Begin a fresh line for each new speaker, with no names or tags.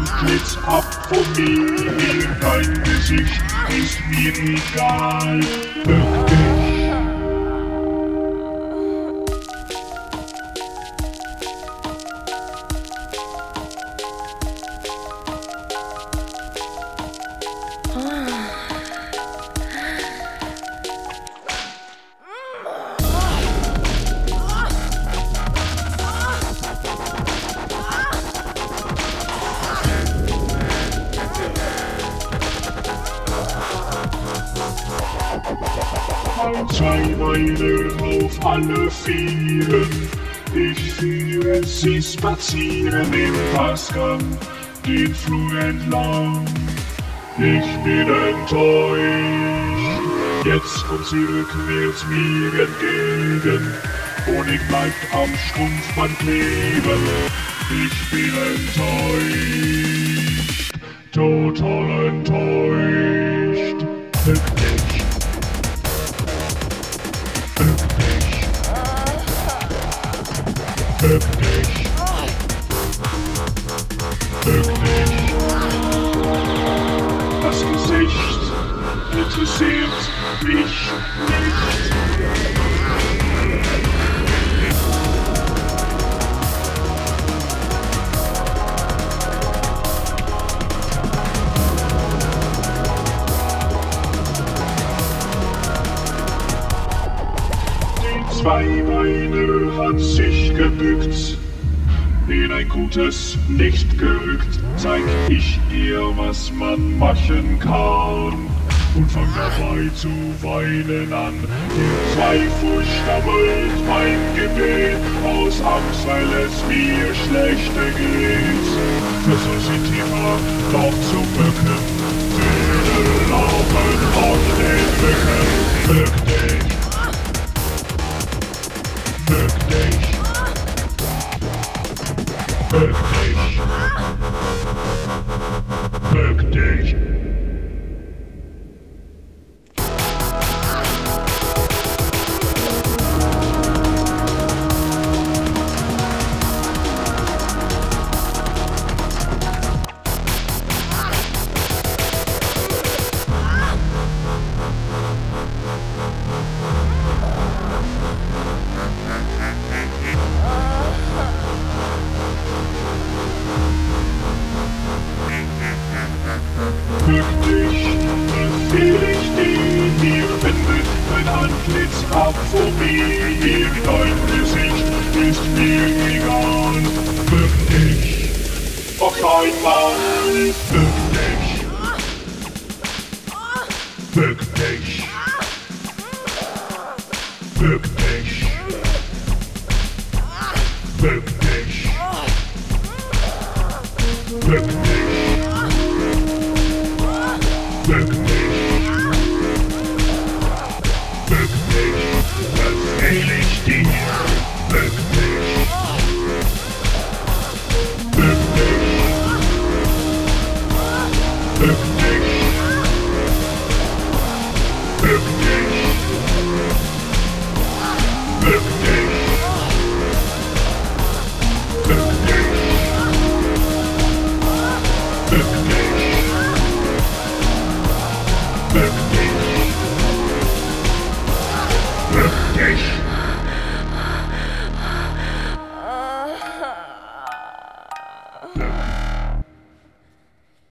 Antlitz ab von mir, dein Gesicht ist mir egal. Bück dich. Zwei Beine auf alle Vieren, ich führe sie spazieren im Passgang, den Flur entlang. Ich bin enttäuscht, jetzt kommt sie rückwärts mir entgegen, Honig bleibt am Strumpfband kleben. Ich bin enttäuscht, total enttäuscht. Bück dich. Bück dich. Bück dich. Das Gesicht interessiert mich nicht. Zwei Beine hat sich gebückt, in ein gutes Licht gerückt, zeig ich ihr, was man machen kann, und fang dabei zu weinen an. Ihr Zweifel stammelt mein Gebet aus Angst, weil es mir schlechter geht. Versuch sie tiefer noch zu bücken, Töne laufen auf den Rücken. Bück dich. Bück dich. Bück dich. Bück dich. Bück dich, befehl ich dir, mir wendet dein Antlitz ab vor mir, dein Gesicht ist mir egal. Bück dich, auf einmal, bück dich, bück dich, bück dich, bück dich, bück dich. Bück dich, bück dich, befehl ich dir, bück dich, bück dich, bück dich, bück dich, bück dich, bück dich, bück dich. Bück dich. Bück dich. Bück